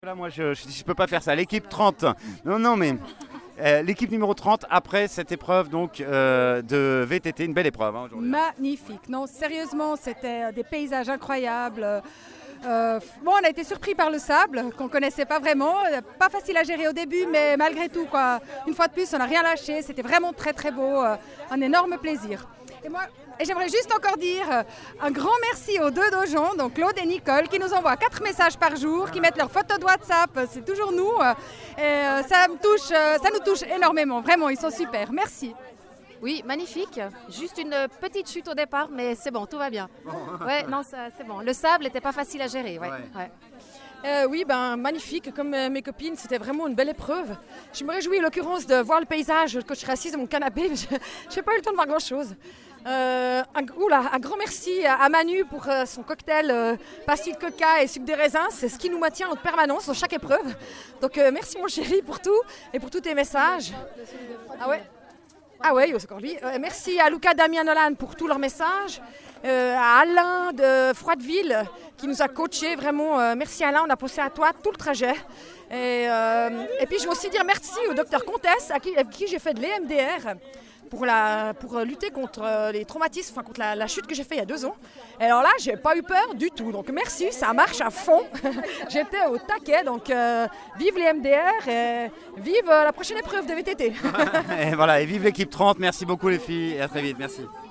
Là, moi, je peux pas faire ça. L'équipe 30. Non, non, mais l'équipe numéro 30 après cette épreuve donc de VTT, une belle épreuve aujourd'hui. Magnifique. Non, sérieusement, c'était des paysages incroyables. Bon, on a été surpris par le sable qu'on connaissait pas vraiment. Pas facile à gérer au début, mais malgré tout, quoi. Une fois de plus, on n'a rien lâché. C'était vraiment très très beau. Un énorme plaisir. Et j'aimerais juste encore dire un grand merci aux deux dojons, donc Claude et Nicole, qui nous envoient 4 messages par jour, qui mettent leurs photos de WhatsApp, c'est toujours nous. Et ça nous touche énormément, vraiment, ils sont super. Merci. Oui, magnifique. Juste une petite chute au départ, mais c'est bon, tout va bien. Ouais, non, c'est bon. Le sable n'était pas facile à gérer. Ouais. Oui, magnifique. Comme mes copines, c'était vraiment une belle épreuve. Je me réjouis, en l'occurrence, de voir le paysage quand je serai assise dans mon canapé. Je n'ai pas eu le temps de voir grand-chose. Un grand merci à Manu pour son cocktail pastilles de coca et sucre des raisins. C'est ce qui nous maintient en permanence dans chaque épreuve. Donc, merci mon chéri pour tout et pour tous tes messages. Ah ouais, c'est encore lui. Merci à Luca, Damien, Nolan pour tous leurs messages. À Alain de Froideville qui nous a coachés vraiment. Merci Alain, on a pensé à toi tout le trajet. Et puis je veux aussi dire merci au docteur Comtesse avec qui j'ai fait de l'EMDR pour lutter contre les traumatismes, contre la chute que j'ai fait il y a 2 ans. Et alors là, j'ai pas eu peur du tout. Donc merci, ça marche à fond. J'étais au taquet, donc vive les MDR et vive la prochaine épreuve de VTT. Et voilà, et vive l'équipe 30. Merci beaucoup les filles et à très vite. Merci.